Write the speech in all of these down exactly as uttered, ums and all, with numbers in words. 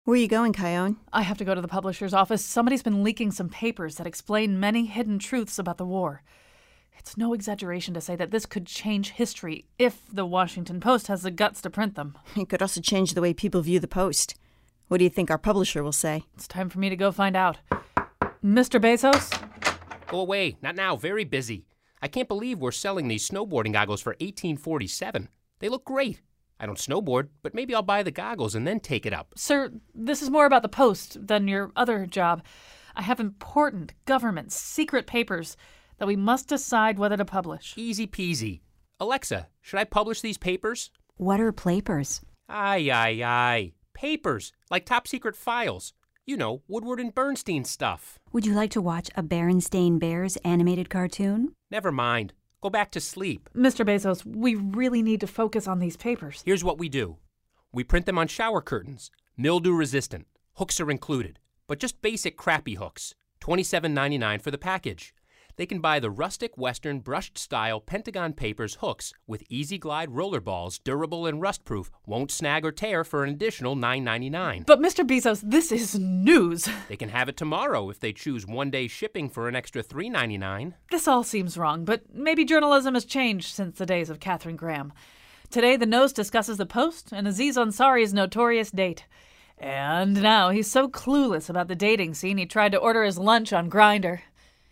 Where are you going, Kyone? I have to go to the publisher's office. Somebody's been leaking some papers that explain many hidden truths about the war. It's no exaggeration to say that this could change history if the Washington Post has the guts to print them. It could also change the way people view the Post. What do you think our publisher will say? It's time for me to go find out. Mister Bezos? Go away. Not now. Very busy. I can't believe we're selling these snowboarding goggles for eighteen forty-seven. They look great. I don't snowboard, but maybe I'll buy the goggles and then take it up. Sir, this is more about the Post than your other job. I have important government secret papers that we must decide whether to publish. Easy peasy. Alexa, should I publish these papers? What are papers? Aye, aye, aye. Papers, like top secret files. You know, Woodward and Bernstein stuff. Would you like to watch a Berenstain Bears animated cartoon? Never mind. Go back to sleep. Mister Bezos, we really need to focus on these papers. Here's what we do. We print them on shower curtains, mildew resistant. Hooks are included, but just basic crappy hooks. twenty-seven ninety-nine for the package. They can buy the rustic Western brushed style Pentagon Papers hooks with Easy Glide roller balls, durable and rust-proof, won't snag or tear for an additional nine ninety-nine. But Mister Bezos, this is news. They can have it tomorrow if they choose one-day shipping for an extra three ninety-nine. This all seems wrong, but maybe journalism has changed since the days of Katharine Graham. Today, the Nose discusses the Post and Aziz Ansari's notorious date. And now he's so clueless about the dating scene, he tried to order his lunch on Grindr.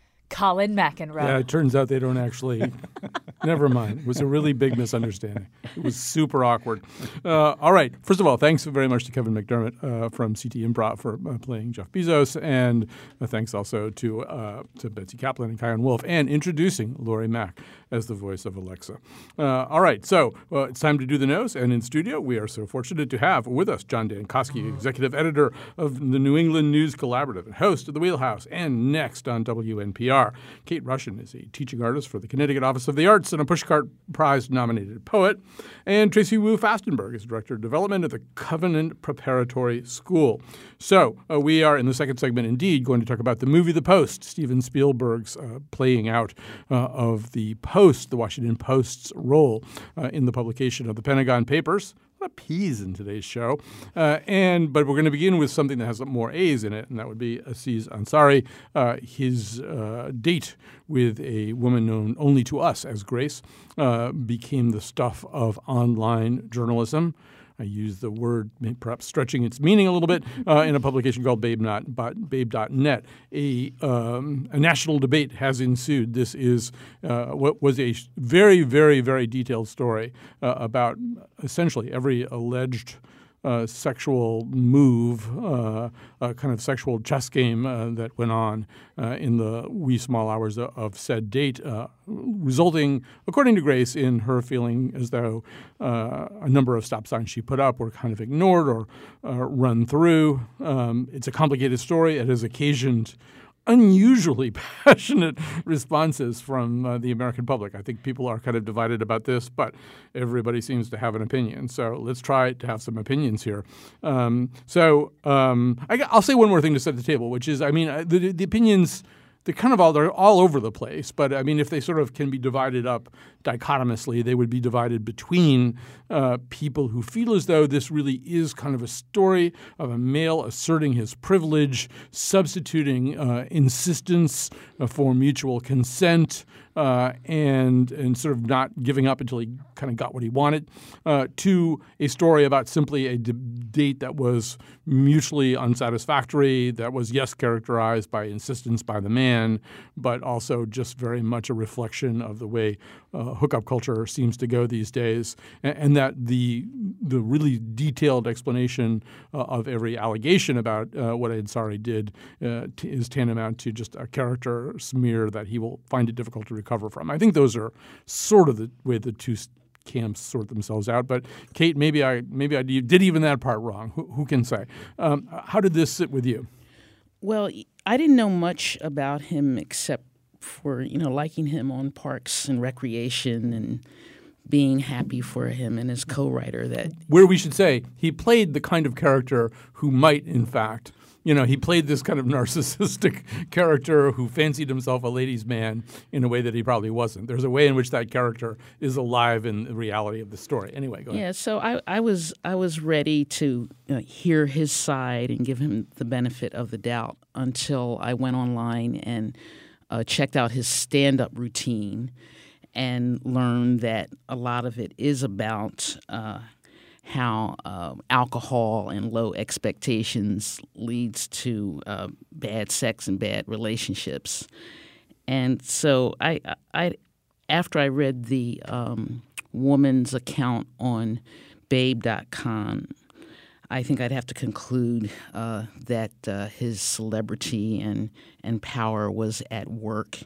Colin McEnroe. Yeah, it turns out they don't actually. Never mind. It was a really big misunderstanding. It was super awkward. Uh, all right. First of all, thanks very much to Kevin McDermott uh, from C T Improv for uh, playing Jeff Bezos. And uh, thanks also to uh, to Betsy Kaplan and Kyone Wolf and introducing Laurie Mack as the voice of Alexa. Uh, all right. So uh, it's time to do the nose. And in studio, we are so fortunate to have with us John Dankosky, executive editor of the New England News Collaborative and host of The Wheelhouse and Next on W N P R. Kate Rushin is a teaching artist for the Connecticut Office of the Arts and a Pushcart Prize-nominated poet. And Tracy Wu Fastenberg is Director of Development at the Covenant Preparatory School. So uh, we are, in the second segment, indeed, going to talk about the movie The Post, Steven Spielberg's uh, playing out uh, of the Post, the Washington Post's role uh, in the publication of the Pentagon Papers. A lot of P's in today's show. Uh, and But we're going to begin with something that has more A's in it, and that would be Aziz Ansari, uh, his uh, date with a woman known only to us as Grace, uh, became the stuff of online journalism. I use the word perhaps stretching its meaning a little bit uh, in a publication called Babe dot net. A, um, a national debate has ensued. This is uh, what was a very, very, very detailed story uh, about essentially every alleged Uh, sexual move, uh, a kind of sexual chess game uh, that went on uh, in the wee small hours of, of said date, uh, resulting, according to Grace, in her feeling as though uh, a number of stop signs she put up were kind of ignored or uh, run through. Um, it's a complicated story. It has occasioned unusually passionate responses from uh, the American public. I think people are kind of divided about this, but everybody seems to have an opinion. So let's try to have some opinions here. Um, so um, I, I'll say one more thing to set the table, which is, I mean, the, the opinions, they're kind of all, they're all over the place. But, I mean, if they sort of can be divided up dichotomously, they would be divided between uh, people who feel as though this really is kind of a story of a male asserting his privilege, substituting uh, insistence uh, for mutual consent, uh, and and sort of not giving up until he kind of got what he wanted, uh, to a story about simply a debate that was mutually unsatisfactory, that was, yes, characterized by insistence by the man, but also just very much a reflection of the way uh, hookup culture seems to go these days, and, and that the the really detailed explanation uh, of every allegation about uh, what Ansari did uh, t- is tantamount to just a character smear that he will find it difficult to recover from. I think those are sort of the way the two camps sort themselves out. But Kate, maybe I maybe I did even that part wrong. Who, who can say? Um, how did this sit with you? Well, I didn't know much about him except for, you know, liking him on Parks and Recreation and being happy for him and his co-writer. That where we should say he played the kind of character who might, in fact, you know, he played this kind of narcissistic character who fancied himself a ladies' man in a way that he probably wasn't. There's a way in which that character is alive in the reality of the story. Anyway, go ahead. Yeah, so I, I was I was ready to uh, hear his side and give him the benefit of the doubt until I went online and uh, checked out his stand-up routine and learned that a lot of it is about uh, how uh, alcohol and low expectations leads to uh, bad sex and bad relationships. And so I, I after I read the um, woman's account on babe dot com, I think I'd have to conclude uh, that uh, his celebrity and, and power was at work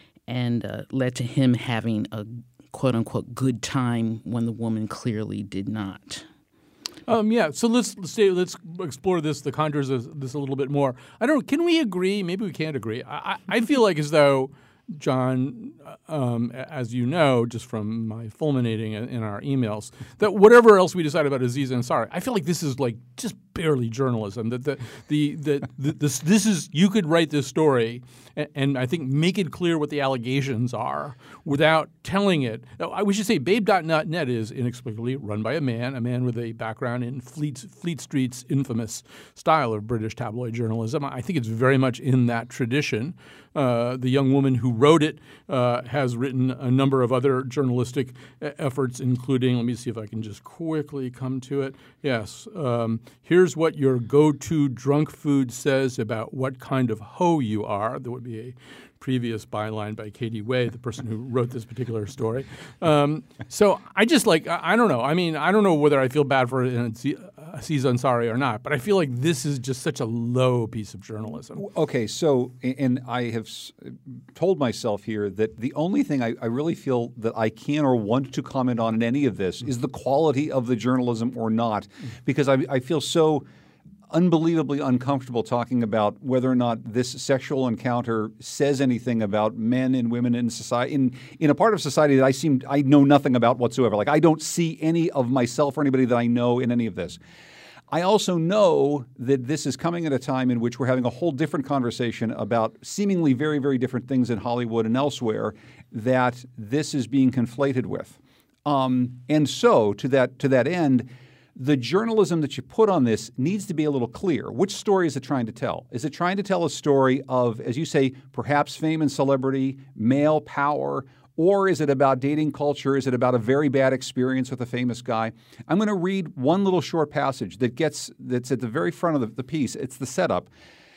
and uh, led to him having a quote-unquote good time when the woman clearly did not. Um, yeah, so let's let's, say, let's explore this, the contours of this a little bit more. I don't know, can we agree? Maybe we can't agree. I, I feel like as though John, um, as you know, just from my fulminating in our emails, that whatever else we decide about Aziz Ansari, I feel like this is like just barely journalism. That the the, the, the this this is you could write this story and, and I think make it clear what the allegations are without telling it. We should say babe dot net is inexplicably run by a man, a man with a background in Fleet Fleet Street's infamous style of British tabloid journalism. I think it's very much in that tradition. Uh, the young woman who wrote it uh, has written a number of other journalistic efforts, including, let me see if I can just quickly come to it. Yes. Um, here's what your go-to drunk food says about what kind of hoe you are. There would be a previous byline by Katie Way, the person who wrote this particular story. Um, so I just like, I, I don't know. I mean, I don't know whether I feel bad for Aziz Ansari or not, but I feel like this is just such a low piece of journalism. Okay, so, and I have told myself here that the only thing I, I really feel that I can or want to comment on in any of this is the quality of the journalism or not, because I, I feel so unbelievably uncomfortable talking about whether or not this sexual encounter says anything about men and women in society, in in a part of society that I seem I know nothing about whatsoever. Like I don't see any of myself or anybody that I know in any of this. I also know that this is coming at a time in which we're having a whole different conversation about seemingly very, very different things in Hollywood and elsewhere that this is being conflated with. Um, and so to that to that end, the journalism that you put on this needs to be a little clear. Which story is it trying to tell? Is it trying to tell a story of, as you say, perhaps fame and celebrity, male power, or is it about dating culture? Is it about a very bad experience with a famous guy? I'm going to read one little short passage that gets that's at the very front of the, the piece. It's the setup.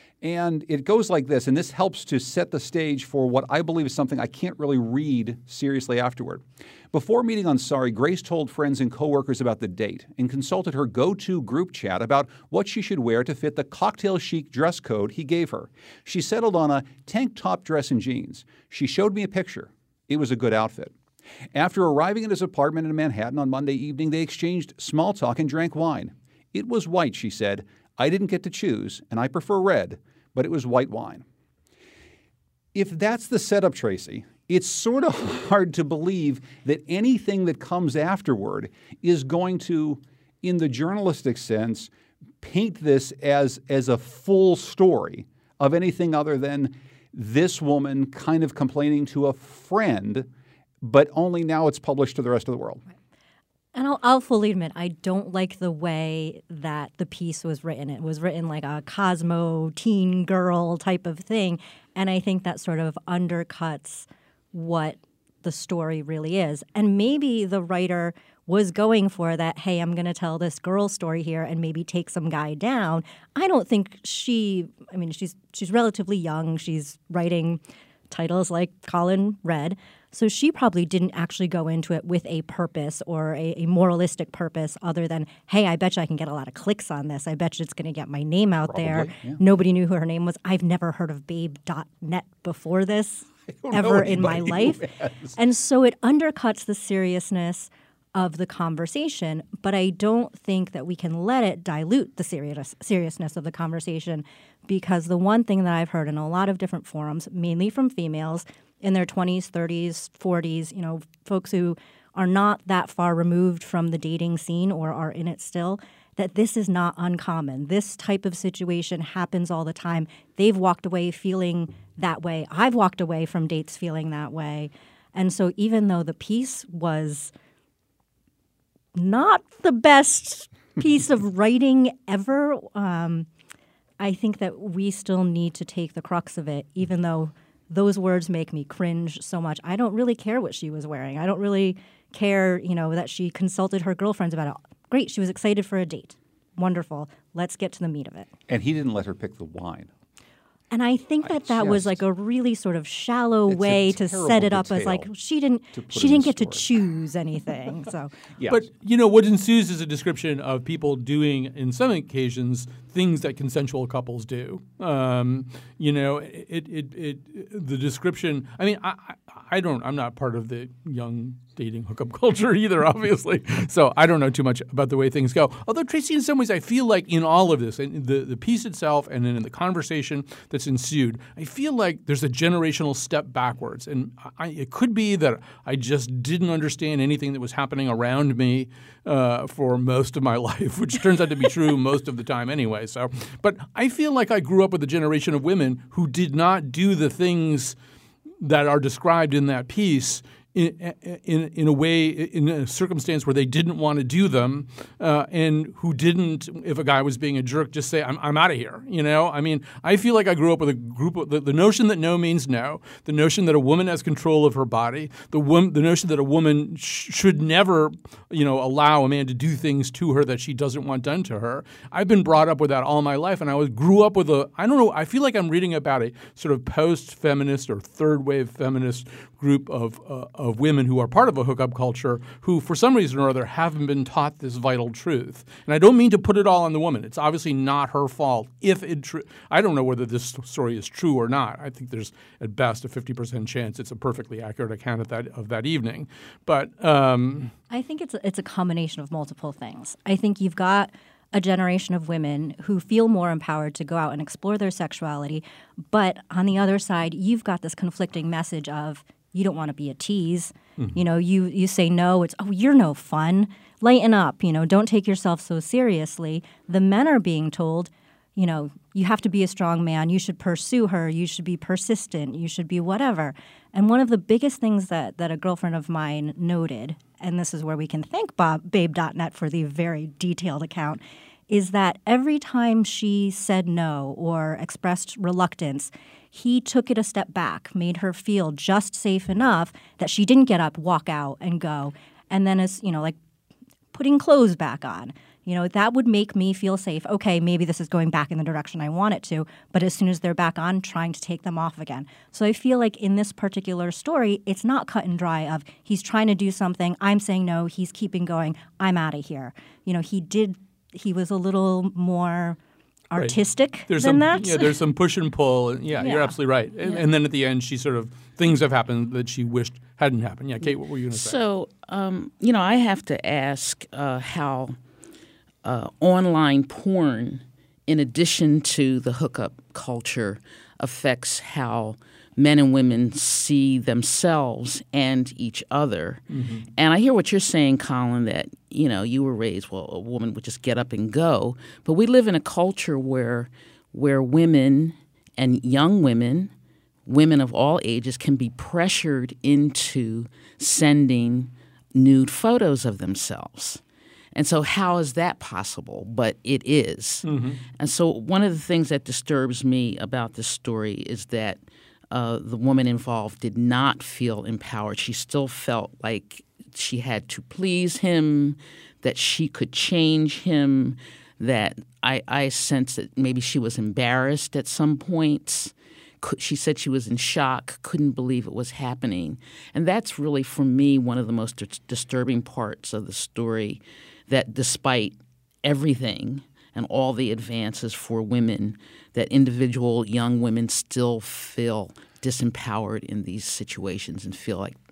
And it goes like this, and this helps to set the stage for what I believe is something I can't really read seriously afterward. Before meeting Ansari, Grace told friends and coworkers about the date and consulted her go-to group chat about what she should wear to fit the cocktail chic dress code he gave her. She settled on a tank top dress and jeans. She showed me a picture. It was a good outfit. After arriving at his apartment in Manhattan on Monday evening, they exchanged small talk and drank wine. It was white, she said. I didn't get to choose, and I prefer red, but it was white wine. If that's the setup, Tracy, it's sort of hard to believe that anything that comes afterward is going to, in the journalistic sense, paint this as, as a full story of anything other than this woman kind of complaining to a friend, but only now it's published to the rest of the world. And I'll, I'll fully admit, I don't like the way that the piece was written. It was written like a Cosmo teen girl type of thing. And I think that sort of undercuts what the story really is. And maybe the writer was going for that, hey, I'm going to tell this girl story here and maybe take some guy down. I don't think she, I mean, she's she's relatively young. She's writing titles like Colin read. So she probably didn't actually go into it with a purpose or a, a moralistic purpose other than, hey, I bet you I can get a lot of clicks on this. I bet you it's going to get my name out Probably, there. yeah. Nobody knew who her name was. I've never heard of babe dot net before this ever in my life. And so it undercuts the seriousness of the conversation, but I don't think that we can let it dilute the serious, seriousness of the conversation, because the one thing that I've heard in a lot of different forums, mainly from females in their twenties, thirties, forties, you know, folks who are not that far removed from the dating scene or are in it still, that this is not uncommon. This type of situation happens all the time. They've walked away feeling that way. I've walked away from dates feeling that way. And so even though the piece was not the best piece of writing ever, um, I think that we still need to take the crux of it, even though those words make me cringe so much. I don't really care what she was wearing. I don't really care, you know, that she consulted her girlfriends about it. Great, she was excited for a date. Wonderful. Let's get to the meat of it. And he didn't let her pick the wine. And I think that I that was just- like a really sort of shallow It's a way to terrible set it up as like detail she didn't to put she in didn't the get to story. choose anything. So Yeah. But, you know, what ensues is a description of people doing, in some occasions, things that consensual couples do. Um, you know, it, it, it, the description, I mean, I, I I don't, I'm not part of the young dating hookup culture either, obviously. So I don't know too much about the way things go. Although, Tracy, in some ways, I feel like in all of this, in the, the piece itself and then in the conversation that's ensued, I feel like there's a generational step backwards. And I, it could be that I just didn't understand anything that was happening around me uh, for most of my life, which turns out to be true most of the time anyway. So, but I feel like I grew up with a generation of women who did not do the things that are described in that piece in in, in a way, in a circumstance where they didn't want to do them, uh, and who didn't, if a guy was being a jerk, just say, I'm, I'm out of here. You know, I mean, I feel like I grew up with a group of the, the notion that no means no, the notion that a woman has control of her body, the wom- the notion that a woman sh- should never, you know, allow a man to do things to her that she doesn't want done to her. I've been brought up with that all my life, and I was grew up with a, I don't know, I feel like I'm reading about a sort of post-feminist or third-wave feminist group of uh, of women who are part of a hookup culture who, for some reason or other, haven't been taught this vital truth. And I don't mean to put it all on the woman. It's obviously not her fault. If it, tr- I don't know whether this story is true or not. I think there's at best a fifty percent chance it's a perfectly accurate account of that of that evening. But um, I think it's a, it's a combination of multiple things. I think you've got a generation of women who feel more empowered to go out and explore their sexuality, but on the other side, you've got this conflicting message of you don't want to be a tease. Mm-hmm. You know, you you say no, it's, oh, you're no fun. Lighten up, you know, don't take yourself so seriously. The men are being told, you know, you have to be a strong man. You should pursue her. You should be persistent. You should be whatever. And one of the biggest things that, that a girlfriend of mine noted, and this is where we can thank Bob, babe dot net for the very detailed account, is that every time she said no or expressed reluctance, he took it a step back, made her feel just safe enough that she didn't get up, walk out, and go. And then as, you know, like putting clothes back on. You know, that would make me feel safe. Okay, maybe this is going back in the direction I want it to, but as soon as they're back on, trying to take them off again. So I feel like in this particular story, it's not cut and dry of he's trying to do something, I'm saying no, he's keeping going, I'm out of here. You know, he did, he was a little more artistic right. there's than some, that. Yeah, there's some push and pull. And yeah, Yeah. you're absolutely right. And, Yeah. and then at the end, she sort of, things have happened that she wished hadn't happened. Yeah, Kate, what were you going to say? So, um, you know, I have to ask uh, how uh, online porn, in addition to the hookup culture, affects how men and women see themselves and each other. Mm-hmm. And I hear what you're saying, Colin, that, you know, you were raised, well, a woman would just get up and go. But we live in a culture where where women and young women, women of all ages, can be pressured into sending nude photos of themselves. And so how is that possible? But it is. Mm-hmm. And so one of the things that disturbs me about this story is that Uh, the woman involved did not feel empowered. She still felt like she had to please him, that she could change him, that I, I sensed that maybe she was embarrassed at some points. She said she was in shock, couldn't believe it was happening. And that's really, for me, one of the most dis- disturbing parts of the story, that despite everything and all the advances for women, that individual young women still feel disempowered in these situations and feel like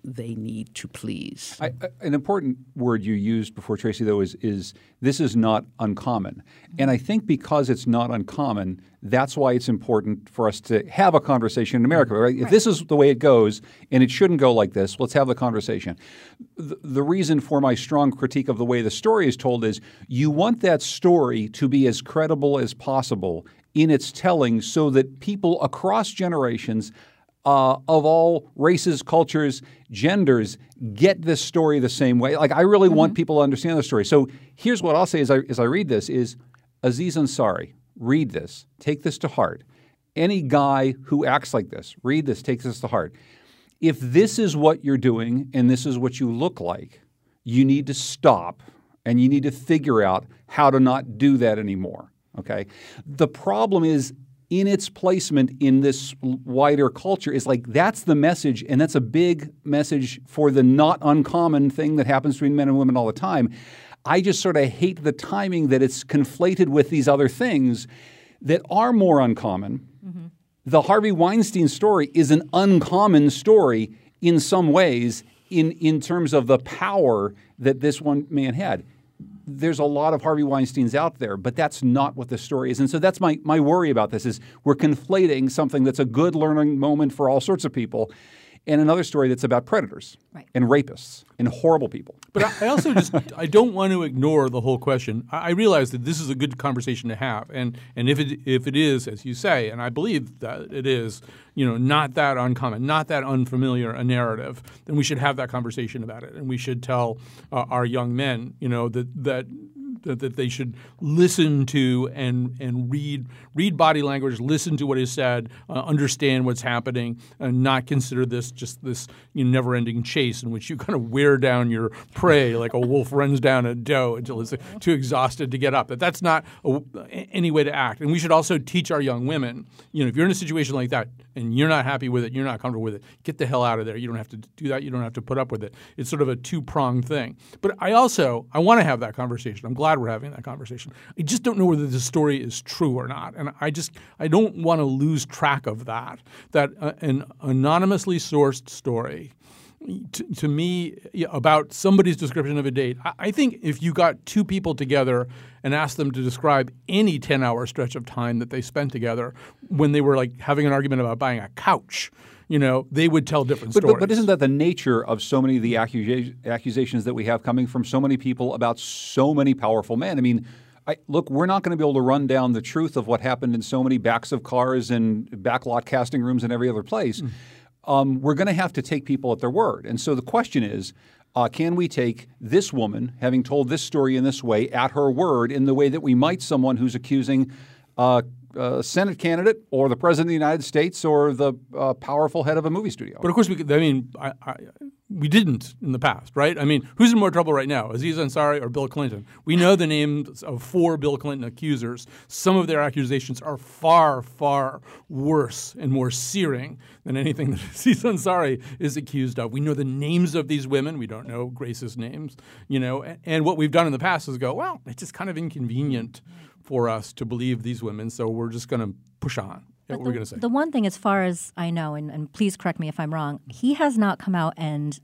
they need to please. I, I, an important word you used before, Tracy, though, is, is this is not uncommon. And I think because it's not uncommon, that's why it's important for us to have a conversation in America. Right? Right. If this is the way it goes, and it shouldn't go like this, let's have the conversation. The, the reason for my strong critique of the way the story is told is you want that story to be as credible as possible in its telling so that people across generations Uh, of all races, cultures, genders, get this story the same way. Like, I really mm-hmm. want people to understand the story. So here's what I'll say as I, as I read this is, Aziz Ansari, read this. Take this to heart. Any guy who acts like this, read this, take this to heart. If this is what you're doing and this is what you look like, you need to stop and you need to figure out how to not do that anymore, okay? The problem is, in its placement in this wider culture is like that's the message, and that's a big message for the not uncommon thing that happens between men and women all the time. I just sort of hate the timing that it's conflated with these other things that are more uncommon. Mm-hmm. The Harvey Weinstein story is an uncommon story in some ways in, in terms of the power that this one man had. There's a lot of Harvey Weinsteins out there, but that's not what the story is. And so that's my, my worry about this is we're conflating something that's a good learning moment for all sorts of people and another story that's about predators right. and rapists and horrible people. But I, I also just I don't want to ignore the whole question. I, I realize that this is a good conversation to have, and and if it if it is, as you say, and I believe that it is, you know, not that uncommon, not that unfamiliar a narrative, then we should have that conversation about it, and we should tell uh, our young men, you know, that that. That, that they should listen to and and read read body language, listen to what is said, uh, understand what's happening, and not consider this just this you know, never-ending chase in which you kind of wear down your prey like a wolf runs down a doe until it's too exhausted to get up. That that's not a, any way to act. And we should also teach our young women, you know, if you're in a situation like that and you're not happy with it, you're not comfortable with it, get the hell out of there. You don't have to do that. You don't have to put up with it. It's sort of a two-pronged thing. But I also I want to have that conversation. I'm glad we're having that conversation. I just don't know whether the story is true or not, and I just I don't want to lose track of that. That uh, an anonymously sourced story, to, to me, about somebody's description of a date. I, I think if you got two people together and asked them to describe any ten-hour stretch of time that they spent together when they were like having an argument about buying a couch, you know, they would tell different but, stories. But, but isn't that the nature of so many of the accusa- accusations that we have coming from so many people about so many powerful men? I mean, I, look, we're not going to be able to run down the truth of what happened in so many backs of cars and backlot casting rooms and every other place. Mm. Um, we're going to have to take people at their word. And so the question is, uh, can we take this woman, having told this story in this way, at her word in the way that we might someone who's accusing uh, Uh, Senate candidate or the President of the United States or the uh, powerful head of a movie studio? But of course, we could, I mean, I, I, we didn't in the past, right? I mean, who's in more trouble right now, Aziz Ansari or Bill Clinton? We know the names of four Bill Clinton accusers. Some of their accusations are far, far worse and more searing than anything that Aziz Ansari is accused of. We know the names of these women. We don't know Grace's names, you know. And, and what we've done in the past is go, well, it's just kind of inconvenient for us to believe these women, so we're just going to push on. What we're going to say. The one thing, as far as I know, and, and please correct me if I'm wrong, he has not come out and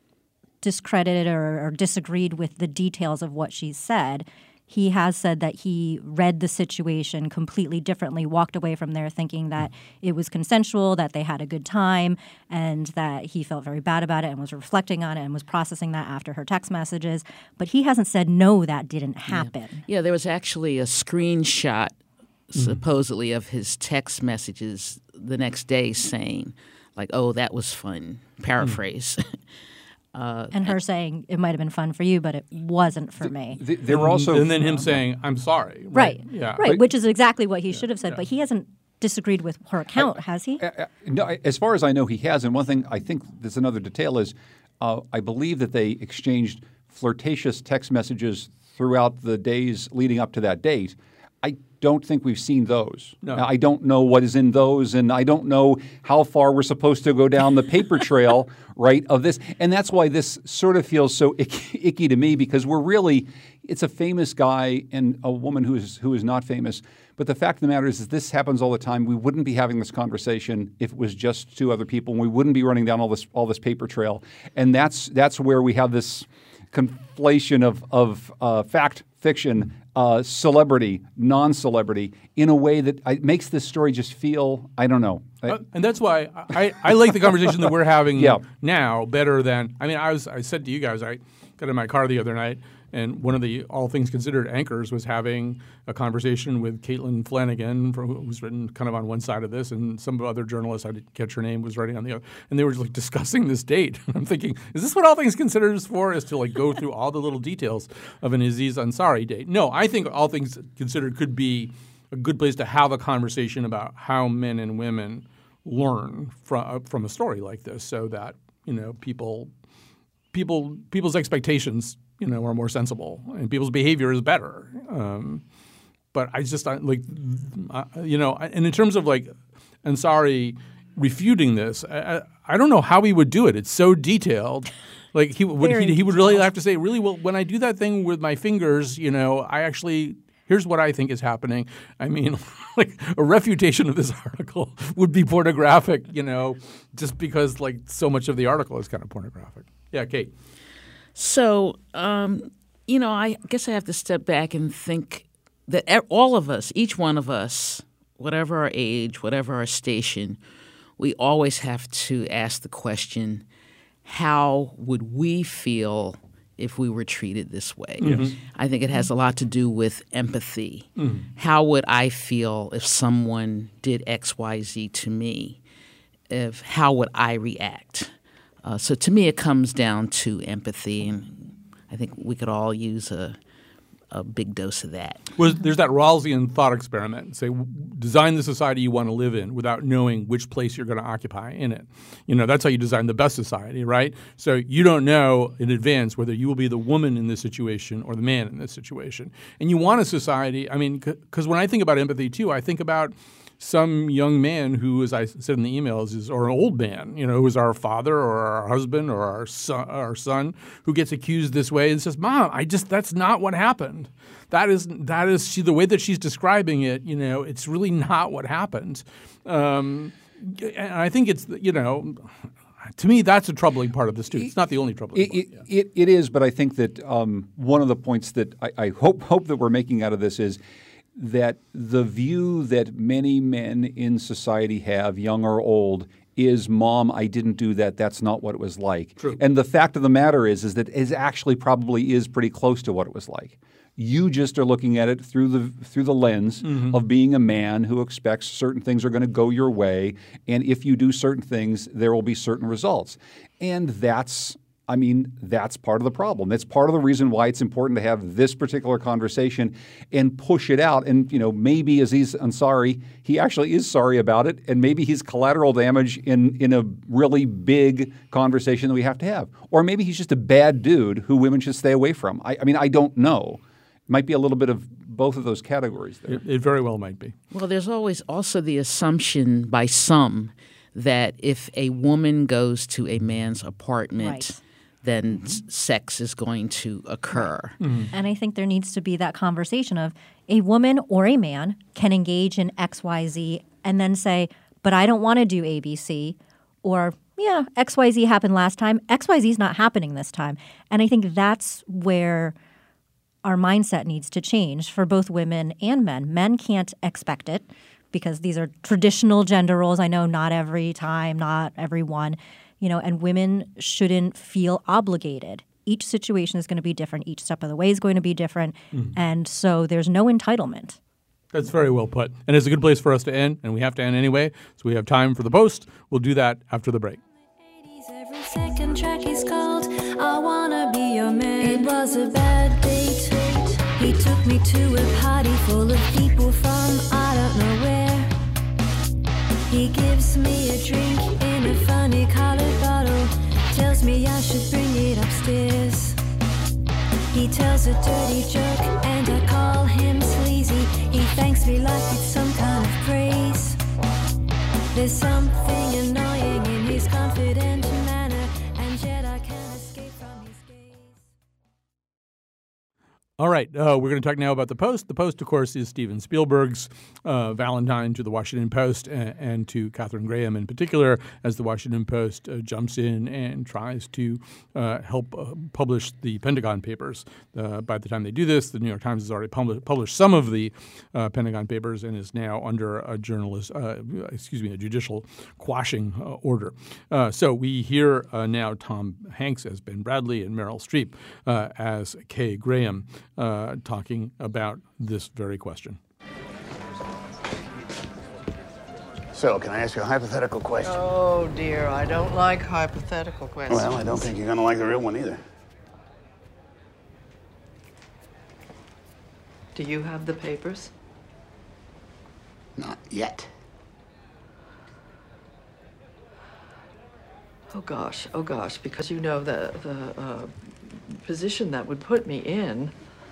discredited or, or disagreed with the details of what she said. He has said that he read the situation completely differently, walked away from there thinking that it was consensual, that they had a good time, and that he felt very bad about it and was reflecting on it and was processing that after her text messages. But he hasn't said, no, that didn't happen. Yeah, yeah there was actually a screenshot, mm-hmm. supposedly, of his text messages the next day saying, like, oh, that was fun, paraphrase. Mm-hmm. Uh, and her saying it might have been fun for you, but it wasn't for th- me. Th- there were also, and then him saying, "I'm sorry." Right, right, yeah. right but, which is exactly what he yeah, should have said. yeah. But he hasn't disagreed with her account, I, has he? I, I, no, as far as I know, he has. And one thing I think there's another detail is, uh, I believe that they exchanged flirtatious text messages throughout the days leading up to that date. I don't think we've seen those. No. I don't know what is in those, and I don't know how far we're supposed to go down the paper trail, right, of this. And that's why this sort of feels so icky, icky to me, because we're really it's a famous guy and a woman who is who is not famous. But the fact of the matter is that this happens all the time. We wouldn't be having this conversation if it was just two other people, and we wouldn't be running down all this all this paper trail. And that's that's where we have this conflation of of uh, fact, fiction, uh, celebrity, non-celebrity, in a way that I, makes this story just feel, I don't know. Uh, and that's why I, I like the conversation that we're having yeah. now better than, I mean, I was I said to you guys, I got in my car the other night, and one of the All Things Considered anchors was having a conversation with Caitlin Flanagan, from, who's written kind of on one side of this, and some other journalist, I didn't catch her name, was writing on the other. And they were just like discussing this date. I'm thinking, is this what All Things Considered is for, is to like go through all the little details of an Aziz Ansari date? No, I think All Things Considered could be a good place to have a conversation about how men and women learn from, from a story like this, so that, you know, people people people's expectations, you know, are more sensible, and people's behavior is better. Um, but I just I, like, uh, you know, and in terms of like Ansari refuting this, I, I don't know how he would do it. It's so detailed. Like he would he, he would really have to say, really, well, when I do that thing with my fingers, you know, I actually. Here's what I think is happening. I mean, like a refutation of this article would be pornographic, you know, just because like so much of the article is kind of pornographic. Yeah, Kate. So, um, you know, I guess I have to step back and think that all of us, each one of us, whatever our age, whatever our station, we always have to ask the question, how would we feel if we were treated this way? Yes. I think it has a lot to do with empathy. Mm-hmm. How would I feel if someone did X, Y, Z to me? If how would I react? Uh, so to me, it comes down to empathy, and I think we could all use a a big dose of that. Well, there's that Rawlsian thought experiment. Say, design the society you want to live in without knowing which place you're going to occupy in it. You know, that's how you design the best society, right? So you don't know in advance whether you will be the woman in this situation or the man in this situation. And you want a society, I mean, because when I think about empathy too, I think about some young man who, as I said in the emails, is or an old man, you know, who is our father or our husband or our son, our son, who gets accused this way and says, "Mom, I just that's not what happened. That is that is she the way that she's describing it. You know, it's really not what happened." Um, and I think it's you know. To me, that's a troubling part of this too. It's not the only troubling it, part. It, Yeah. it, it is, but I think that um, one of the points that I, I hope hope that we're making out of this is that the view that many men in society have, young or old, is, Mom, I didn't do that. That's not what it was like. True. And the fact of the matter is, is that it actually probably is pretty close to what it was like. You just are looking at it through the through the lens Mm-hmm. of being a man who expects certain things are going to go your way, and if you do certain things, there will be certain results. And that's I mean, that's part of the problem. That's part of the reason why it's important to have this particular conversation and push it out. And, you know, maybe Aziz Ansari, he actually is sorry about it, and maybe he's collateral damage in, in a really big conversation that we have to have. Or maybe he's just a bad dude who women should stay away from. I, I mean, I don't know. It might be a little bit of both of those categories there. It, it very well might be. Well, there's always also the assumption by some that if a woman goes to a man's apartment, Right. then s- sex is going to occur. And I think there needs to be that conversation of a woman or a man can engage in X, Y, Z and then say, but I don't want to do A, B, C, or yeah, X, Y, Z happened last time. X, Y, Z is not happening this time. And I think that's where our mindset needs to change for both women and men. Men can't expect it because these are traditional gender roles. I know not every time, not everyone. You know, and women shouldn't feel obligated. Each situation is going to be different. Each step of the way is going to be different. Mm-hmm. And so there's no entitlement. That's very well put. And it's a good place for us to end, and we have to end anyway. So we have time for the post. We'll do that after the break. Every second track is called I Wanna Be Your Man. It was a bad date. He took me to a party full of people from I don't know where. He gives me a drink in a funny colored bottle. Tells me I should bring it upstairs. He tells a dirty joke and I call him sleazy. He thanks me like it's some kind of praise. There's something annoying in his confident manner, and yet I can't escape from his gaze. All right, uh, we're going to talk now about The Post. The Post, of course, is Steven Spielberg's uh, Valentine to the Washington Post and, and to Katharine Graham in particular, as the Washington Post uh, jumps in and tries to uh, help uh, publish the Pentagon Papers. Uh, by the time they do this, the New York Times has already published, published some of the uh, Pentagon Papers and is now under a journalist, uh, excuse me, a judicial quashing uh, order. Uh, so we hear uh, now Tom Hanks as Ben Bradley and Meryl Streep uh, as Kay Graham. Uh, talking about this very question. So, can I ask you a hypothetical question? Oh, dear, I don't like hypothetical questions. Well, I don't think you're going to like the real one either. Do you have the papers? Not yet. Oh, gosh, oh, gosh, because you know the, the uh, position that would put me in.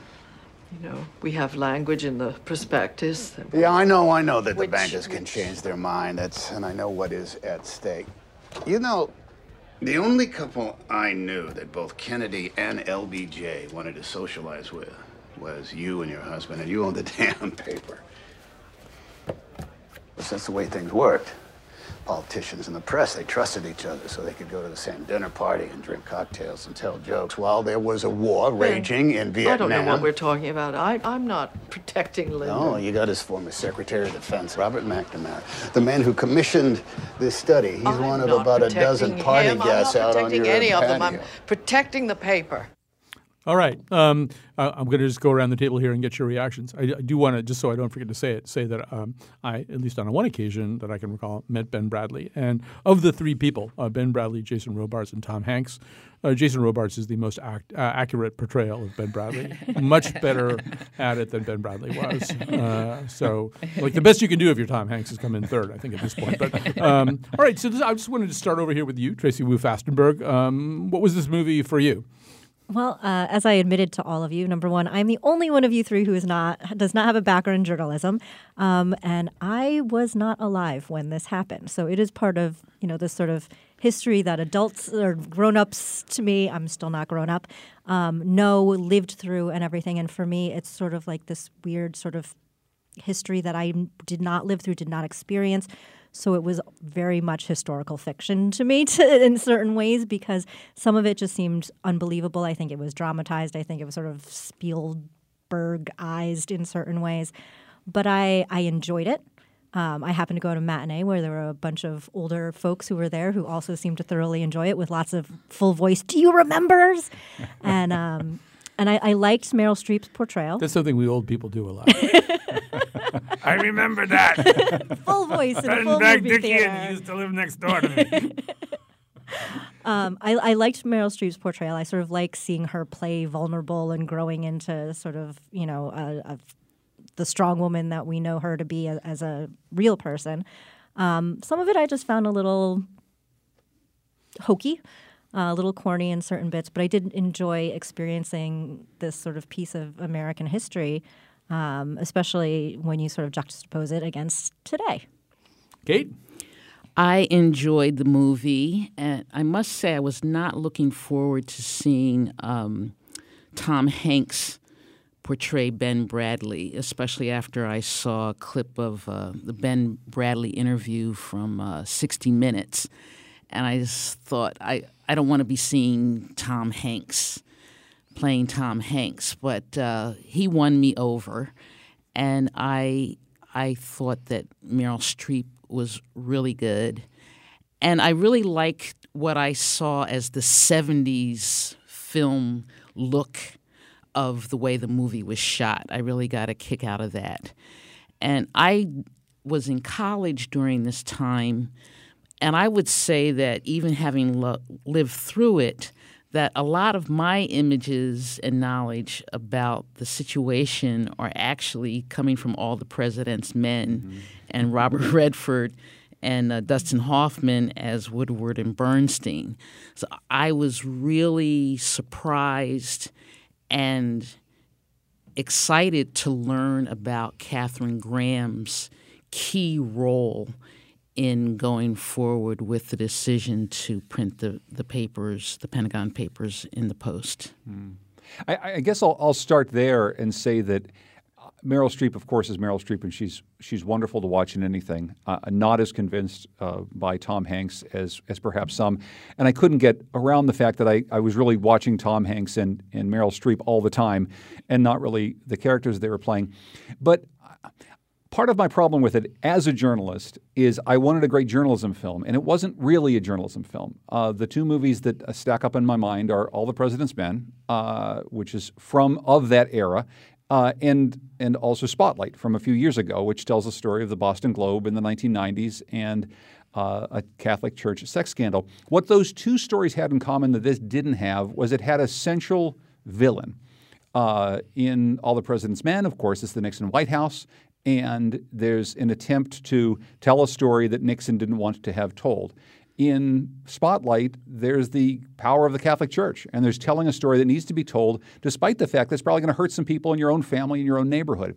You know, we have language in the prospectus. That Yeah, I know, I know that Which- the bankers can which- change their mind. That's, and I know what is at stake. You know, the only couple I knew that both Kennedy and L B J wanted to socialize with was you and your husband, and you owned the damn paper. But that's the way things worked. Politicians and the press, they trusted each other so they could go to the same dinner party and drink cocktails and tell jokes while there was a war raging in Vietnam. I don't know what we're talking about. I, I'm not protecting Linda. No, you got his former Secretary of Defense, Robert McNamara, the man who commissioned this study. He's I'm one of not about a dozen protecting party him. guests I'm not out on your protecting any of them. patio. I'm protecting the paper. All right. Um, I, I'm going to just go around the table here and get your reactions. I, I do want to, just so I don't forget to say it, say that um, I, at least on one occasion that I can recall, met Ben Bradley. And of the three people, uh, Ben Bradley, Jason Robards, and Tom Hanks, uh, Jason Robards is the most act, uh, accurate portrayal of Ben Bradley. Much better at it than Ben Bradley was. Uh, so, like, the best you can do if you're Tom Hanks is come in third, I think, at this point. But um, all right, so this, I just wanted to start over here with you, Tracy Wu Fastenberg. Um, what was this movie for you? Well, uh, as I admitted to all of you, number one, I'm the only one of you three who is not does not have a background in journalism, um, and I was not alive when this happened. So it is part of you know this sort of history that adults or grown-ups to me, I'm still not grown up, um, know, lived through, and everything. And for me, it's sort of like this weird sort of history that I did not live through, did not experience. So it was very much historical fiction to me to, in certain ways because some of it just seemed unbelievable. I think it was dramatized. I think it was sort of Spielberg-ized in certain ways. But I, I enjoyed it. Um, I happened to go to a matinee where there were a bunch of older folks who were there who also seemed to thoroughly enjoy it with lots of full voice, "Do you remembers?" and um, and I, I liked Meryl Streep's portrayal. That's something we old people do a lot. I remember that. Full voice in a Ben full Bragg movie Dickian theater. used to live next door to me. um, I, I liked Meryl Streep's portrayal. I sort of like seeing her play vulnerable and growing into sort of, you know, a, a, the strong woman that we know her to be a, as a real person. Um, some of it I just found a little hokey. Uh, a little corny in certain bits, but I did enjoy experiencing this sort of piece of American history, um, especially when you sort of juxtapose it against today. Kate? I enjoyed the movie, and I must say I was not looking forward to seeing um, Tom Hanks portray Ben Bradley, especially after I saw a clip of uh, the Ben Bradley interview from uh, sixty minutes. And I just thought, I, I don't want to be seeing Tom Hanks playing Tom Hanks. But uh, he won me over. And I I thought that Meryl Streep was really good. And I really liked what I saw as the seventies film look of the way the movie was shot. I really got a kick out of that. And I was in college during this time. And I would say that even having lo- lived through it, that a lot of my images and knowledge about the situation are actually coming from All the President's Men mm-hmm. and Robert Redford and uh, Dustin Hoffman as Woodward and Bernstein. So I was really surprised and excited to learn about Katharine Graham's key role in going forward with the decision to print the, the papers, the Pentagon Papers, in the Post. Mm. I, I guess I'll, I'll start there and say that Meryl Streep, of course, is Meryl Streep, and she's she's wonderful to watch in anything. Uh, not as convinced uh, by Tom Hanks as as perhaps some, and I couldn't get around the fact that I, I was really watching Tom Hanks and, and Meryl Streep all the time, and not really the characters they were playing. But part of my problem with it as a journalist is I wanted a great journalism film, and it wasn't really a journalism film. Uh, the two movies that uh, stack up in my mind are All the President's Men, uh, which is from of that era. Uh, and and also Spotlight from a few years ago, which tells the story of the Boston Globe in the nineteen nineties and uh, a Catholic church sex scandal. What those two stories had in common that this didn't have was it had a central villain. Uh, in All the President's Men, of course, it's the Nixon White House, and there's an attempt to tell a story that Nixon didn't want to have told. In Spotlight, there's the power of the Catholic Church, and there's telling a story that needs to be told despite the fact that it's probably going to hurt some people in your own family, in your own neighborhood.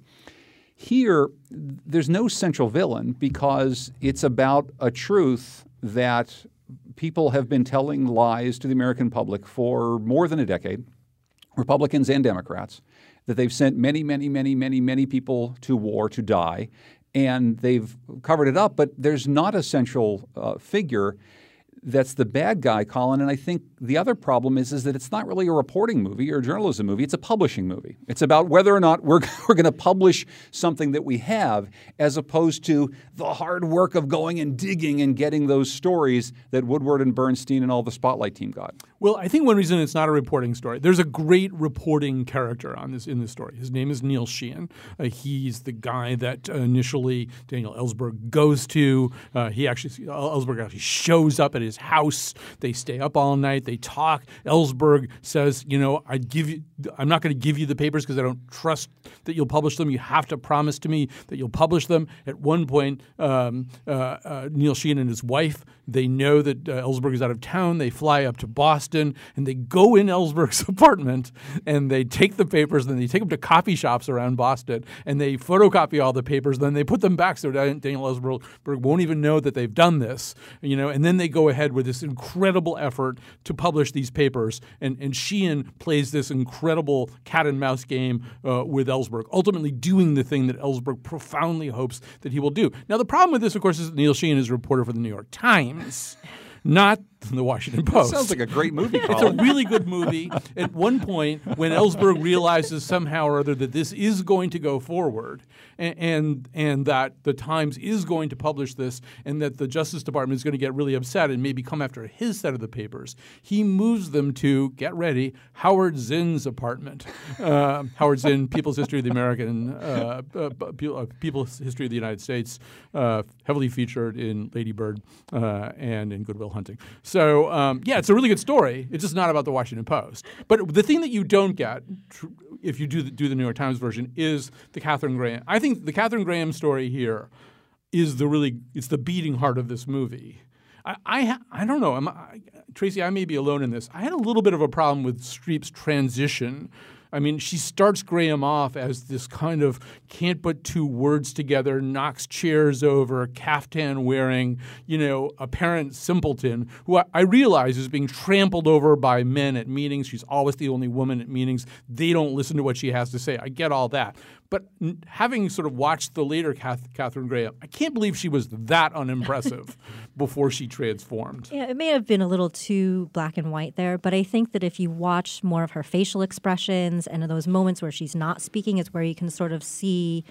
Here, there's no central villain because it's about a truth that people have been telling lies to the American public for more than a decade, Republicans and Democrats, that they've sent many, many, many, many, many people to war to die. And they've covered it up, but there's not a central uh, figure that's the bad guy, Colin. And I think the other problem is, is that it's not really a reporting movie or a journalism movie. It's a publishing movie. It's about whether or not we're, we're going to publish something that we have as opposed to the hard work of going and digging and getting those stories that Woodward and Bernstein and all the Spotlight team got. Well, I think one reason it's not a reporting story, there's a great reporting character on this in this story. His name is Neil Sheehan. Uh, he's the guy that uh, initially Daniel Ellsberg goes to. Uh, he actually Ellsberg actually shows up at his house. They stay up all night. They talk. Ellsberg says, you know, I give you, I'm not going to give you the papers because I don't trust that you'll publish them. You have to promise to me that you'll publish them. At one point, um, uh, uh, Neil Sheehan and his wife, they know that uh, Ellsberg is out of town. They fly up to Boston and they go in Ellsberg's apartment and they take the papers and then they take them to coffee shops around Boston and they photocopy all the papers. Then they put them back so Daniel Ellsberg won't even know that they've done this, you know. And then they go ahead with this incredible effort to publish these papers. And, and Sheehan plays this incredible cat and mouse game uh, with Ellsberg, ultimately doing the thing that Ellsberg profoundly hopes that he will do. Now, the problem with this, of course, is that Neil Sheehan is a reporter for the New York Times, not the Washington Post. That sounds like a great movie, Colin. It's a really good movie. At one point, when Ellsberg realizes somehow or other that this is going to go forward and, and and that the Times is going to publish this and that the Justice Department is going to get really upset and maybe come after his set of the papers, he moves them to, get ready, Howard Zinn's apartment. Uh, Howard Zinn, People's History of the American, uh, uh, People's History of the United States, uh, heavily featured in Lady Bird uh, and in Good Will Hunting. So, um, yeah, it's a really good story. It's just not about the Washington Post. But the thing that you don't get, tr- if you do the, do the New York Times version, is the Katharine Graham. I think the Katharine Graham story here is the really – it's the beating heart of this movie. I I, I don't know. I'm, I, Tracy, I may be alone in this. I had a little bit of a problem with Streep's transition. I mean, she starts Graham off as this kind of can't put two words together, knocks chairs over, caftan-wearing, you know, apparent simpleton, who I, I realize is being trampled over by men at meetings. She's always the only woman at meetings. They don't listen to what she has to say. I get all that. But having sort of watched the later Kath- Katharine Graham, I can't believe she was that unimpressive before she transformed. Yeah, it may have been a little too black and white there, but I think that if you watch more of her facial expressions and in those moments where she's not speaking is where you can sort of see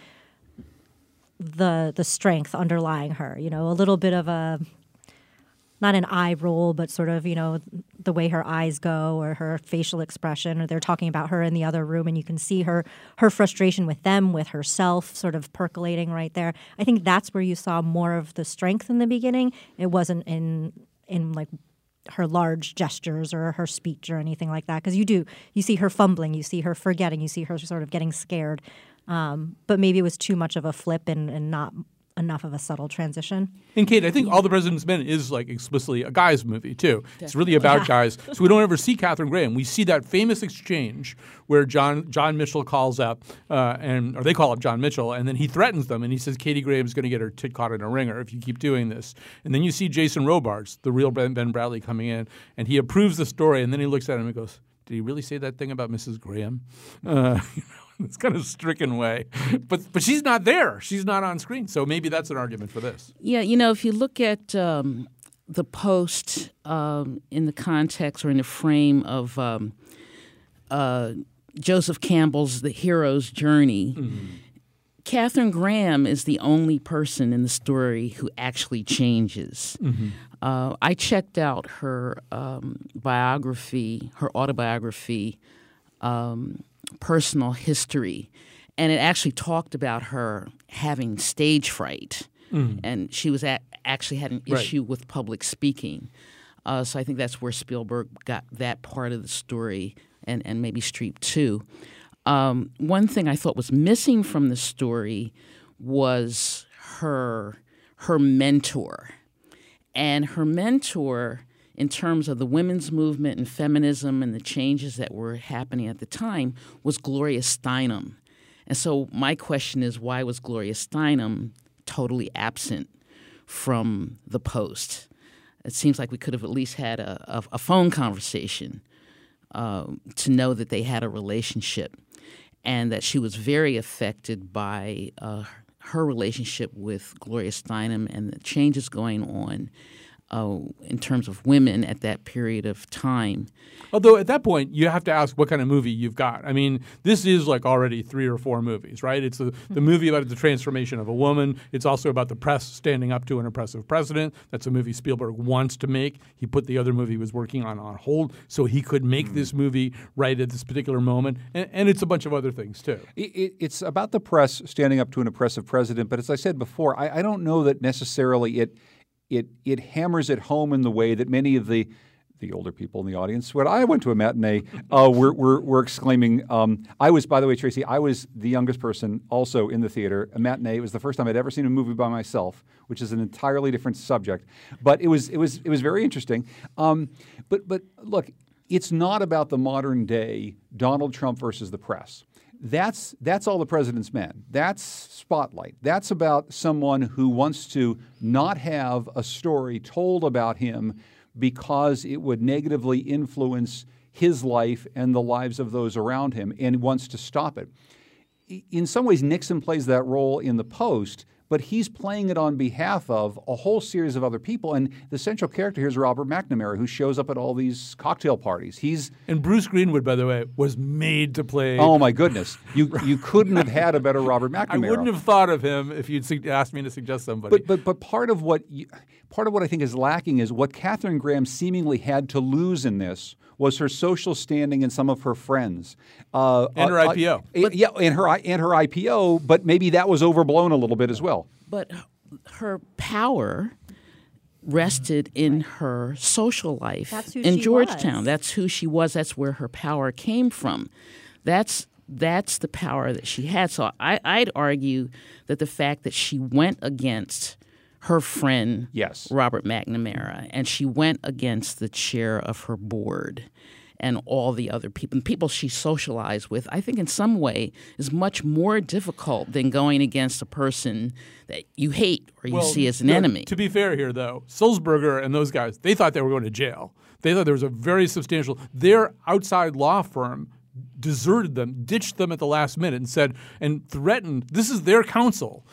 the the strength underlying her. You know, a little bit of a not an eye roll, but sort of, you know, the way her eyes go or her facial expression, or they're talking about her in the other room and you can see her her frustration with them, with herself sort of percolating right there. I think that's where you saw more of the strength in the beginning. It wasn't in in like her large gestures or her speech or anything like that, because you do, you see her fumbling, you see her forgetting, you see her sort of getting scared. Um, but maybe it was too much of a flip and, and not enough of a subtle transition. And Kate, I think All the President's Men is like explicitly a guys movie too. Definitely. It's really about yeah. guys. So we don't ever see Katharine Graham. We see that famous exchange where John John Mitchell calls up, uh, and or they call up John Mitchell, and then he threatens them, and he says Katie Graham's going to get her tit caught in a ringer if you keep doing this. And then you see Jason Robards, the real Ben Bradlee, coming in, and he approves the story, and then he looks at him and goes, did he really say that thing about Missus Graham? Uh, you know, in this kind of stricken way. But but she's not there. She's not on screen. So maybe that's an argument for this. Yeah, you know, if you look at um, the Post um, in the context or in the frame of um, uh, Joseph Campbell's The Hero's Journey, mm-hmm. Katharine Graham is the only person in the story who actually changes. Mm-hmm. Uh, I checked out her um, biography, her autobiography, um, Personal History, and it actually talked about her having stage fright, mm. and she was at, actually had an issue right. with public speaking. Uh, so I think that's where Spielberg got that part of the story, and, and maybe Streep too. Um, one thing I thought was missing from the story was her her mentor. And her mentor, in terms of the women's movement and feminism and the changes that were happening at the time, was Gloria Steinem. And so my question is, why was Gloria Steinem totally absent from the Post? It seems like we could have at least had a, a, a phone conversation uh, to know that they had a relationship, and that she was very affected by uh, her relationship with Gloria Steinem and the changes going on uh, in terms of women at that period of time. Although at that point, you have to ask what kind of movie you've got. I mean, this is like already three or four movies, right? It's the, the movie about the transformation of a woman. It's also about the press standing up to an oppressive president. That's a movie Spielberg wants to make. He put the other movie he was working on on hold so he could make mm. this movie right at this particular moment. And, and it's a bunch of other things, too. It, it, it's about the press standing up to an oppressive president. But as I said before, I, I don't know that necessarily it it it hammers it home in the way that many of the the older people in the audience, when I went to a matinee, uh, were, were, were exclaiming. Um, I was, by the way, Tracy, I was the youngest person also in the theater. A matinee. It was the first time I'd ever seen a movie by myself, which is an entirely different subject. But it was it was it was very interesting. Um, but but look, it's not about the modern day Donald Trump versus the press. That's that's All the President's Men. That's Spotlight. That's about someone who wants to not have a story told about him because it would negatively influence his life and the lives of those around him, and wants to stop it. In some ways, Nixon plays that role in The Post, but he's playing it on behalf of a whole series of other people. And the central character here is Robert McNamara, who shows up at all these cocktail parties. He's And Bruce Greenwood, by the way, was made to play. Oh, my goodness. You you couldn't have had a better Robert McNamara. I wouldn't have thought of him if you'd asked me to suggest somebody. But but but part of what you, part of what I think is lacking is what Katharine Graham seemingly had to lose in this was her social standing and some of her friends. Uh, and her uh, I P O. Uh, yeah, and her, and her I P O, but maybe that was overblown a little bit as well. But her power rested in her social life That's who in she Georgetown. was. That's who she was. That's where her power came from. That's that's the power that she had. So I, I'd argue that the fact that she went against her friend, yes. Robert McNamara, and she went against the chair of her board and all the other people, and people she socialized with, I think in some way is much more difficult than going against a person that you hate or you well, see as an no, enemy. To be fair here, though, Sulzberger and those guys, they thought they were going to jail. They thought there was a very substantial – their outside law firm deserted them, ditched them at the last minute and said – and threatened – this is their counsel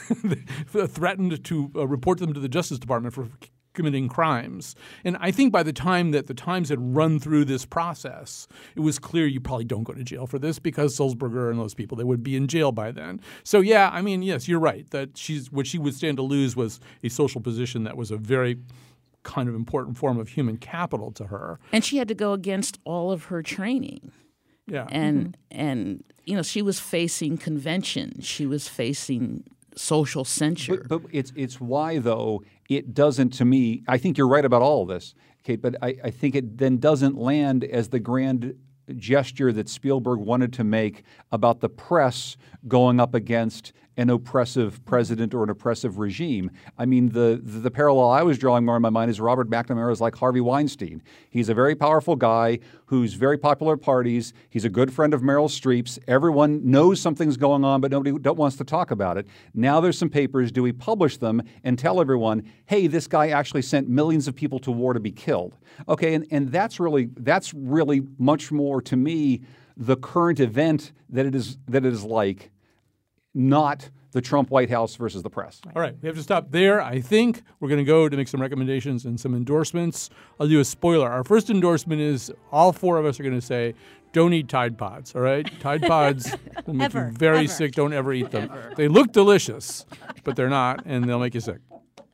– threatened to uh, report them to the Justice Department for – committing crimes. And I think by the time that the Times had run through this process, it was clear you probably don't go to jail for this because Sulzberger and those people, they would be in jail by then. So yeah, I mean, yes, you're right that she's what she would stand to lose was a social position that was a very kind of important form of human capital to her. And she had to go against all of her training. Yeah. And mm-hmm. and you know, she was facing convention. She was facing social censure. But, but it's it's why, though, it doesn't, to me, I think you're right about all of this, Kate, but I, I think it then doesn't land as the grand gesture that Spielberg wanted to make about the press going up against an oppressive president or an oppressive regime. I mean, the, the the parallel I was drawing more in my mind is Robert McNamara is like Harvey Weinstein. He's a very powerful guy who's very popular at parties. He's a good friend of Meryl Streep's. Everyone knows something's going on, but nobody don't wants to talk about it. Now there's some papers. Do we publish them and tell everyone, hey, this guy actually sent millions of people to war to be killed? Okay, and, and that's really that's really much more to me the current event that it is that it is like. Not the Trump White House versus the press. All right, we have to stop there. I think we're going to go to make some recommendations and some endorsements. I'll do a spoiler. Our first endorsement is all four of us are going to say, don't eat Tide Pods, all right? Tide Pods will make Ever, you very ever. sick. Don't ever eat them. Ever. They look delicious, but they're not, and they'll make you sick.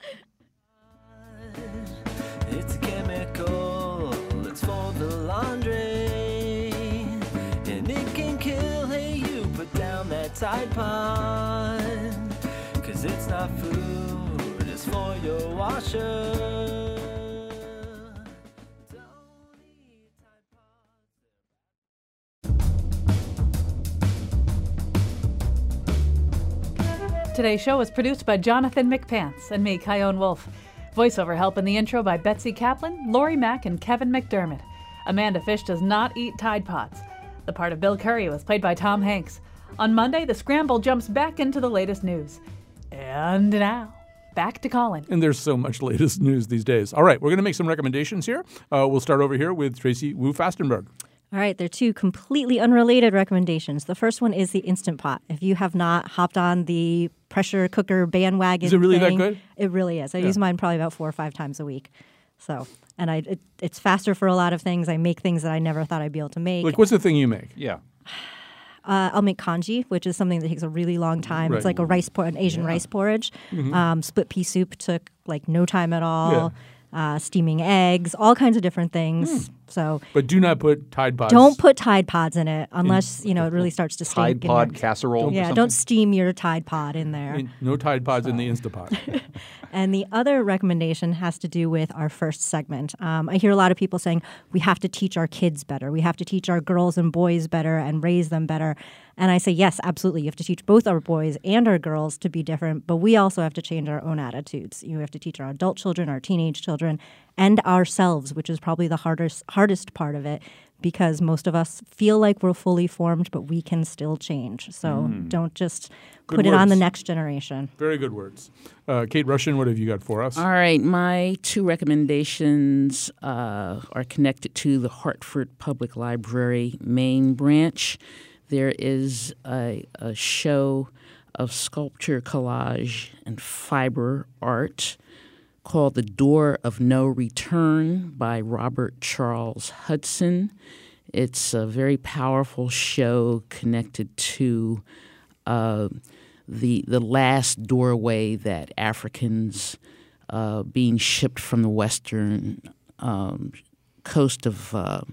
It's a chemical, it's for the laundry, and it can kill, hey you, put down that Tide Pod, cause it's not food, it's for your washer. Today's show was produced by Jonathan McPants and me, Kyone Wolf. Voiceover help in the intro by Betsy Kaplan, Lori Mack, and Kevin McDermott. Amanda Fish does not eat Tide Pods. The part of Bill Curry was played by Tom Hanks. On Monday, the Scramble jumps back into the latest news. And now, back to Colin. And there's so much latest news these days. All right, we're going to make some recommendations here. Uh, we'll start over here with Tracy Wu Fastenberg. All right, there are two completely unrelated recommendations. The first one is the Instant Pot. If you have not hopped on the pressure cooker bandwagon, Is it really thing, that good? It really is. I Yeah. use mine probably about four or five times a week. So, and I it, it's faster for a lot of things. I make things that I never thought I'd be able to make. Like, what's the thing you make? Yeah. Uh, I'll make congee, which is something that takes a really long time. Right. It's like a rice por- an Asian Yeah. rice porridge. Mhm. Um, split pea soup took like no time at all. Uh, steaming eggs, all kinds of different things. Hmm. So But do not put Tide Pods. don't put Tide Pods in it unless you know it really starts to stink. Tide in Pod your- casserole or Yeah, something? don't steam your Tide Pod in there. In- No Tide Pods in the Instapot. And the other recommendation has to do with our first segment. Um, I hear a lot of people saying we have to teach our kids better. We have to teach our girls and boys better and raise them better. And I say, yes, absolutely. You have to teach both our boys and our girls to be different, but we also have to change our own attitudes. You have to teach our adult children, our teenage children, and ourselves, which is probably the hardest hardest part of it, because most of us feel like we're fully formed, but we can still change. So Mm. don't just Good put it on the words. next generation. Very good words. Uh, Kate Russian, what have you got for us? All right, my two recommendations uh, are connected to the Hartford Public Library main branch. There is a, a show of sculpture, collage, and fiber art called The Door of No Return by Robert Charles Hudson. It's a very powerful show connected to uh, the the last doorway that Africans uh, being shipped from the western um, coast of uh,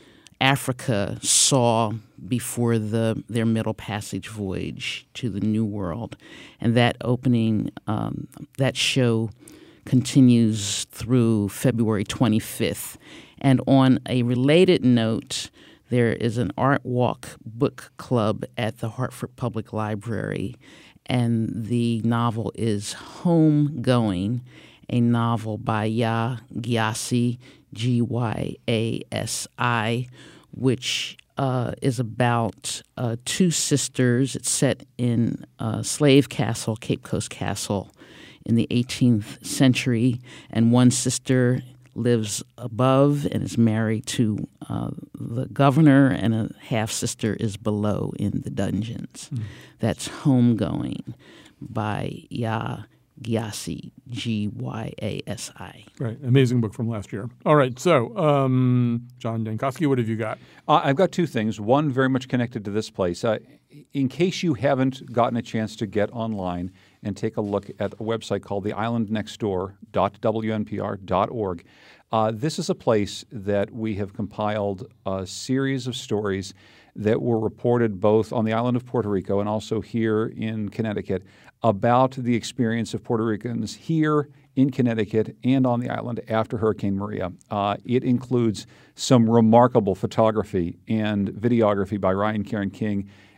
Africa saw before the their Middle Passage voyage to the New World. And that opening, um, that show continues through February twenty-fifth. And on a related note, there is an Art Walk book club at the Hartford Public Library, and the novel is Homegoing, a novel by Ya Gyasi, G Y A S I, which uh, is about uh, two sisters. It's set in uh, Slave Castle, Cape Coast Castle, in the eighteenth century, and one sister lives above and is married to uh, the governor, and a half-sister is below in the dungeons. Mm. That's Homegoing by Ya Gyasi, G Y A S I. Right, amazing book from last year. All right, so um, John Dankosky, what have you got? Uh, I've got two things. One very much connected to this place. Uh, in case you haven't gotten a chance to get online and take a look at a website called the island next door dot w n p r dot org, uh, this is a place that we have compiled a series of stories that were reported both on the island of Puerto Rico and also here in Connecticut about the experience of Puerto Ricans here in Connecticut and on the island after Hurricane Maria. Uh, it includes some remarkable photography and videography by Ryan Karen King,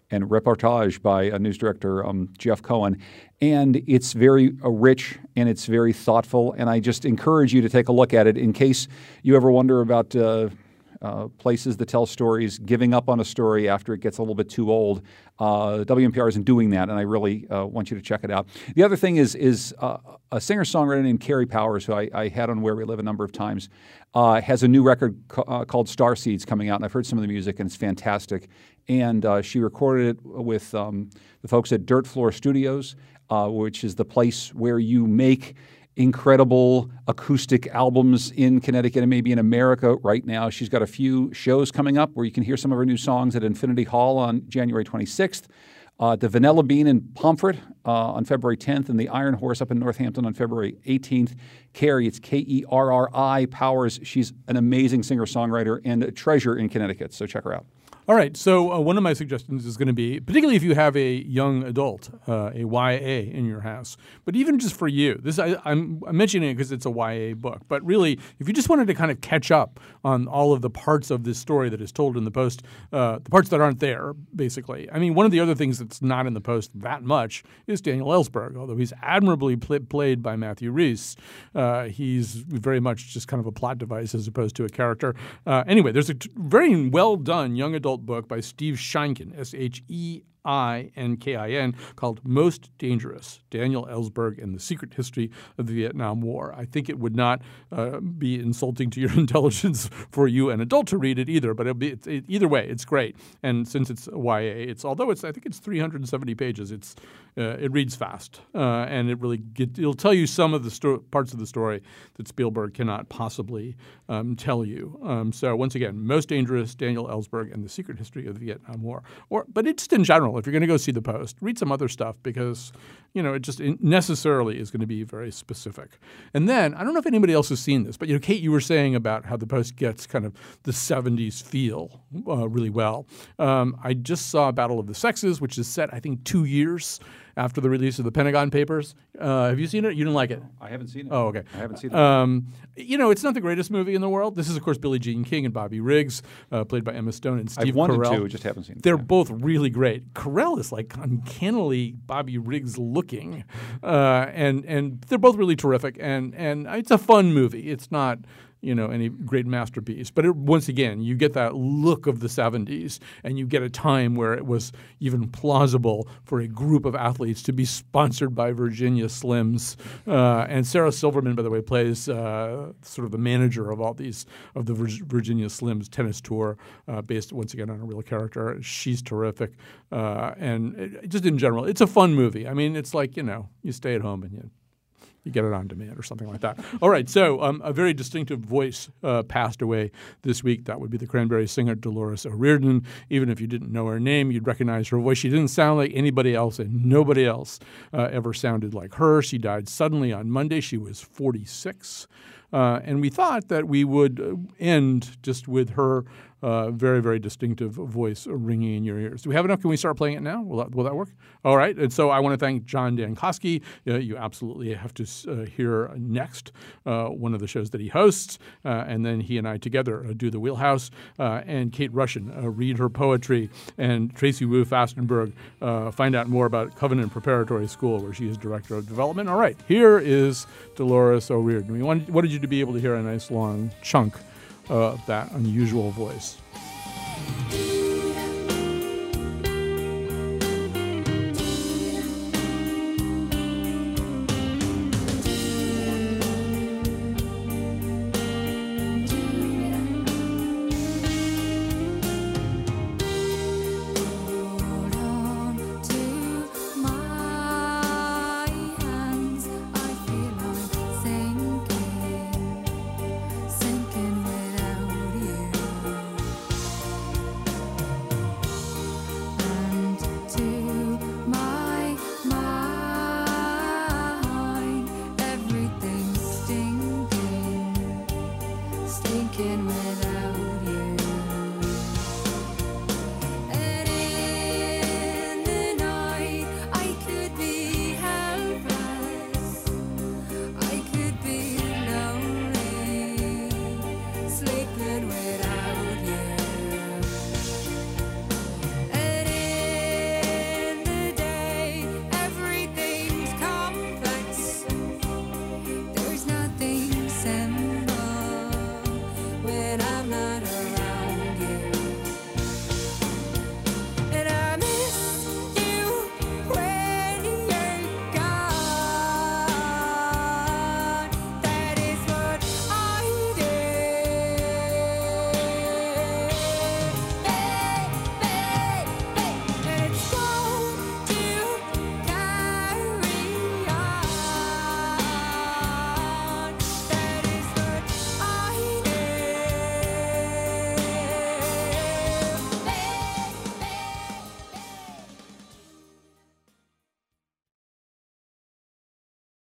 and reportage by uh, news director um, Jeff Cohen. And it's very uh, rich and it's very thoughtful. And I just encourage you to take a look at it in case you ever wonder about uh, uh, places that tell stories, giving up on a story after it gets a little bit too old. Uh, W N P R isn't doing that, and I really uh, want you to check it out. The other thing is is uh, a singer-songwriter named Carrie Powers, who I, I had on Where We Live a number of times, uh, has a new record co- uh, called Starseeds coming out, and I've heard some of the music, and it's fantastic. And uh, she recorded it with um, the folks at Dirt Floor Studios, uh, which is the place where you make incredible acoustic albums in Connecticut and maybe in America right now. She's got a few shows coming up where you can hear some of her new songs at Infinity Hall on January twenty-sixth, uh, the Vanilla Bean in Pomfret uh, on February tenth, and the Iron Horse up in Northampton on February eighteenth. Carrie, it's K E R R I Powers. She's an amazing singer-songwriter and a treasure in Connecticut, so check her out. All right, so uh, one of my suggestions is going to be, particularly if you have a young adult, uh, a Y A in your house, but even just for you, this I, I'm, I'm mentioning it because it's a Y A book, but really, if you just wanted to kind of catch up on all of the parts of this story that is told in the Post, uh, the parts that aren't there, basically. I mean, one of the other things that's not in the Post that much is Daniel Ellsberg, although he's admirably pl- played by Matthew Rhys. Uh, he's very much just kind of a plot device as opposed to a character. Uh, anyway, there's a t- very well done young adult book by Steve Sheinkin, S H E I N K I N, called Most Dangerous, Daniel Ellsberg and the Secret History of the Vietnam War. I think it would not uh, be insulting to your intelligence for you, an adult, to read it either, but it'll be, it's, it, either way, it's great. And since it's Y A, it's although it's I think it's three hundred seventy pages, it's uh, it reads fast, uh, and it really get, it'll tell you some of the sto- parts of the story that Spielberg cannot possibly um, tell you. Um, so once again, Most Dangerous, Daniel Ellsberg and the Secret History of the Vietnam War. Or, but it's in general. If you're going to go see the Post, read some other stuff because, you know, it just necessarily is going to be very specific. And then, I don't know if anybody else has seen this, but, you know, Kate, you were saying about how the Post gets kind of the seventies feel uh, really well. Um, I just saw Battle of the Sexes, which is set, I think, two years after the release of the Pentagon Papers. Uh, have you seen it? You didn't like it? I haven't seen it. Oh, okay. I haven't seen it. Um, you know, it's not the greatest movie in the world. This is, of course, Billie Jean King and Bobby Riggs, uh, played by Emma Stone and Steve I've wanted Carell. to, just haven't seen it. They're both really great. Carell is like uncannily Bobby Riggs looking, uh, and and they're both really terrific. And and it's a fun movie. It's not, you know, any great masterpiece. But it, once again, you get that look of the seventies, and you get a time where it was even plausible for a group of athletes to be sponsored by Virginia Slims. Uh, and Sarah Silverman, by the way, plays uh, sort of the manager of all these, of the Vir- Virginia Slims tennis tour, uh, based once again on a real character. She's terrific. Uh, and it, just in general, it's a fun movie. I mean, it's like, you know, you stay at home and you You get it on demand or something like that. All right, so um, a very distinctive voice uh, passed away this week. That would be the Cranberries singer Dolores O'Riordan. Even if you didn't know her name, you'd recognize her voice. She didn't sound like anybody else, and nobody else uh, ever sounded like her. She died suddenly on Monday. She was forty-six. Uh, and we thought that we would end just with her uh, very, very distinctive voice ringing in your ears. Do we have enough? Can we start playing it now? Will that, will that work? All right. And so I want to thank John Dankosky. Uh, you absolutely have to uh, hear next uh, one of the shows that he hosts. Uh, and then he and I together uh, do The Wheelhouse. Uh, and Kate Rushin uh, read her poetry. And Tracy Wu Fastenberg uh, find out more about Covenant Preparatory School, where she is Director of Development. All right. Here is Dolores O'Riordan. We wanted, wanted you to be able to hear a nice long chunk of that unusual voice.